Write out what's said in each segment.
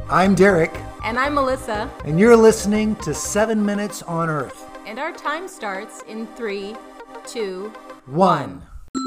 I'm Derek. And I'm Melissa. And you're listening to 7 Minutes on Earth. And our time starts in 3, 2, 1.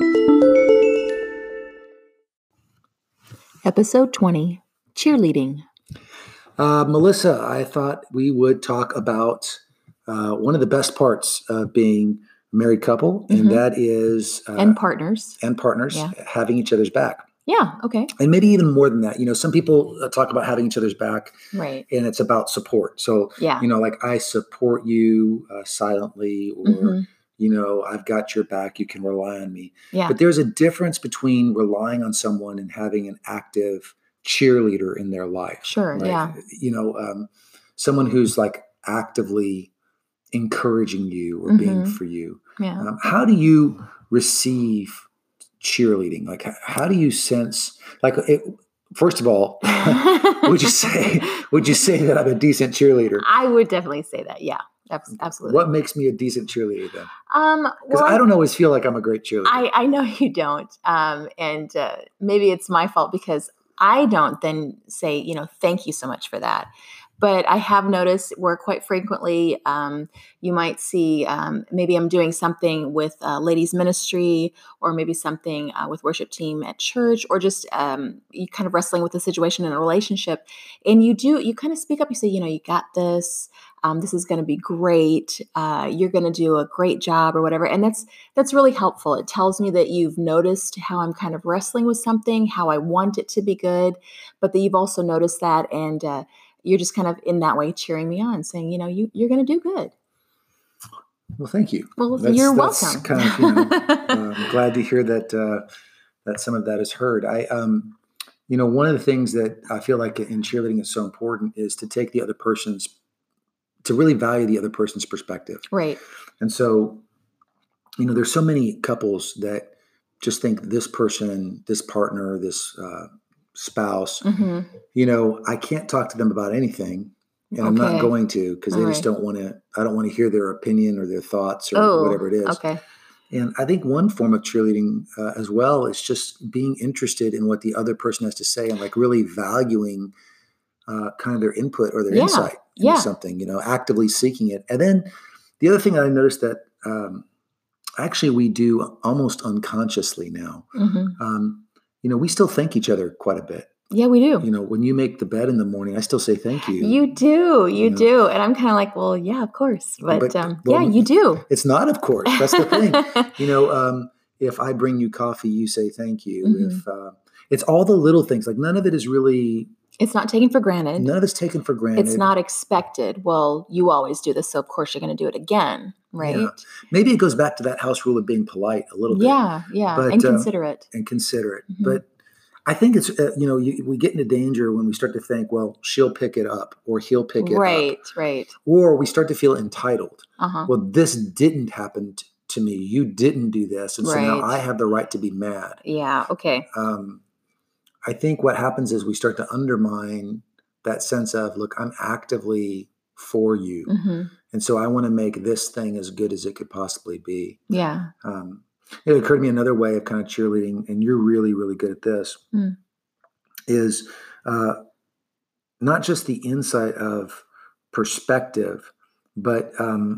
Episode 20, Cheerleading. Melissa, I thought we would talk about one of the best parts of being a married couple, and that is... and partners. Yeah. Having each other's back. Yeah, okay. And maybe even more than that. You know, some people talk about having each other's back, right? And it's about support. So, yeah. You know, like I support you silently, or, you know, I've got your back. You can rely on me. Yeah. But there's a difference between relying on someone and having an active cheerleader in their life. Sure, right? yeah. You know, someone who's like actively encouraging you or being for you. Yeah. How do you receive cheerleading? Like, how do you sense, like, first of all, would you say that I'm a decent cheerleader? I would definitely say that. Yeah, absolutely. What makes me a decent cheerleader then? Because Well, I don't always feel like I'm a great cheerleader. I know you don't. And maybe it's my fault because I don't then say, you know, thank you so much for that. But I have noticed where quite frequently you might see maybe I'm doing something with ladies ministry, or maybe something with worship team at church, or just you kind of wrestling with the situation in a relationship. And you kind of speak up, you say, you know, you got this. This is going to be great. You're going to do a great job or whatever. And that's really helpful. It tells me that you've noticed how I'm kind of wrestling with something, how I want it to be good, but that you've also noticed that. And you're just kind of in that way cheering me on, saying, you know, you're going to do good. Well, thank you. Well, you're welcome. Kind of, you know, I'm glad to hear that that some of that is heard. You know, one of the things that I feel like in cheerleading is so important is to take to really value the other person's perspective. Right. And so, you know, there's so many couples that just think this person, this partner, this spouse, you know, I can't talk to them about anything, and I'm not going to, because they just don't want to. I don't want to hear their opinion or their thoughts or whatever it is. Okay. And I think one form of cheerleading as well is just being interested in what the other person has to say, and like really valuing kind of their input or their insight into something. You know, actively seeking it. And then the other thing I noticed that actually we do almost unconsciously now. You know, we still thank each other quite a bit. Yeah, we do. You know, when you make the bed in the morning, I still say thank you. You do. You do. And I'm kind of like, well, yeah, of course. But yeah, you do. It's not, of course. That's the thing. You know, if I bring you coffee, you say thank you. If it's all the little things, like none of it is really... It's not taken for granted. None of it's taken for granted. It's not expected. Well, you always do this, so of course you're going to do it again, right? Yeah. Maybe it goes back to that house rule of being polite a little bit. Yeah, but, and considerate. But I think it's, you know, we get into danger when we start to think, well, she'll pick it up or he'll pick it up. Right. Or we start to feel entitled. Well, this didn't happen to me. You didn't do this. And so now I have the right to be mad. Yeah, okay. I think what happens is we start to undermine that sense of, look, I'm actively for you. And so I want to make this thing as good as it could possibly be. Yeah. It occurred to me another way of kind of cheerleading, and you're really, really good at this, is not just the insight of perspective, but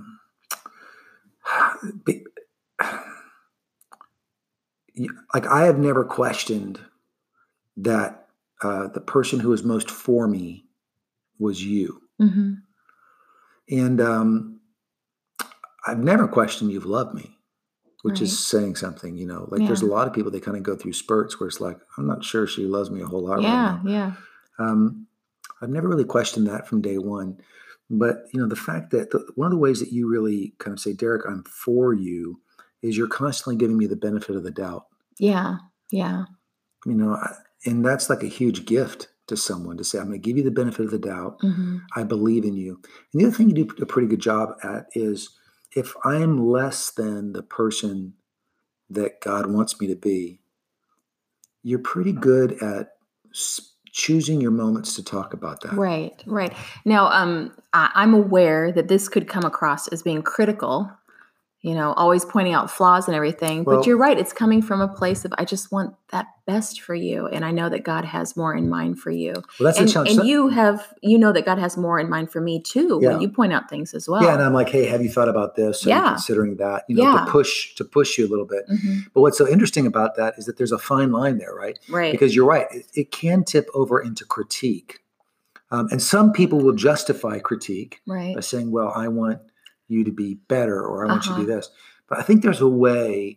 like I have never questioned that the person who was most for me was you. And I've never questioned you've loved me, which is saying something, you know, like there's a lot of people that kind of go through spurts where it's like, I'm not sure she loves me a whole lot right now. Yeah. I've never really questioned that from day one. But, you know, the fact that one of the ways that you really kind of say, Derek, I'm for you, is you're constantly giving me the benefit of the doubt. Yeah. You know, and that's like a huge gift to someone to say, I'm going to give you the benefit of the doubt. I believe in you. And the other thing you do a pretty good job at is, if I'm less than the person that God wants me to be, you're pretty good at choosing your moments to talk about that. Right. Now, I'm aware that this could come across as being critical, always pointing out flaws and everything. But you're right. It's coming from a place of, I just want that best for you. And I know that God has more in mind for you. Well, that's the challenge. And you know that God has more in mind for me too, when you point out things as well. Yeah. And I'm like, hey, have you thought about this? Are you considering that? To push you a little bit. Mm-hmm. But what's so interesting about that is that there's a fine line there, right? Right. Because you're right. It can tip over into critique. And some people will justify critique by saying, well, I want you to be better, or I want you to do this. But I think there's a way,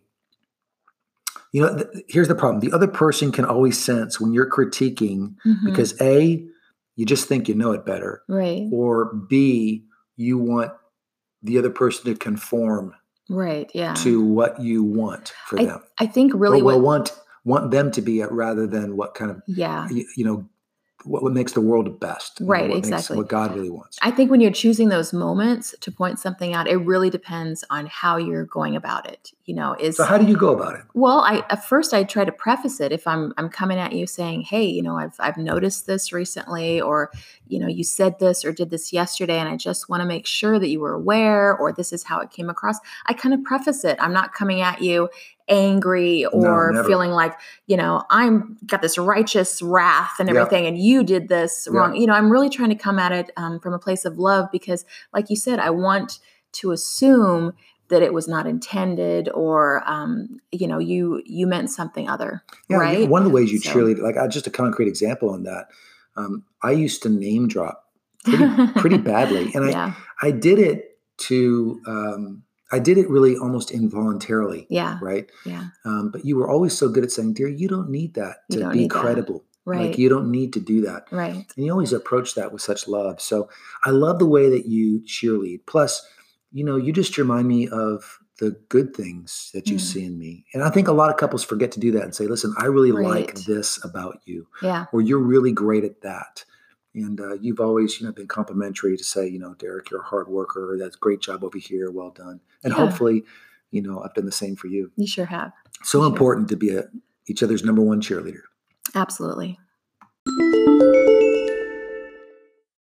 here's the problem. The other person can always sense when you're critiquing because A, you just think you know it better. Right. Or B, you want the other person to conform to what you want for them. I think really want them to be rather than what kind of, what makes the world best. Right, exactly. What God really wants. I think when you're choosing those moments to point something out, it really depends on how you're going about it. So how do you go about it? Well, at first I try to preface it. If I'm coming at you saying, hey, I've noticed this recently, or, you said this or did this yesterday, and I just want to make sure that you were aware, or this is how it came across. I kind of preface it. I'm not coming at you angry or feeling like, I'm got this righteous wrath and everything, and you did this wrong. I'm really trying to come at it from a place of love, because like you said, I want to assume that it was not intended, or, you meant something other. Yeah, right. One of the ways you cheerlead, like just a concrete example on that. I used to name drop pretty badly. And I did it I did it really almost involuntarily. Yeah. Right. Yeah. But you were always so good at saying, dear, you don't need that to be credible. Right. Like, you don't need to do that. Right. And you always approach that with such love. So I love the way that you cheerlead. Plus, you just remind me of the good things that you see in me. And I think a lot of couples forget to do that and say, listen, I really like this about you. Yeah. Or you're really great at that. And you've always, been complimentary to say, Derek, you're a hard worker. That's a great job over here. Well done. And hopefully, I've done the same for you. You sure have. So important to be each other's number one cheerleader. Absolutely.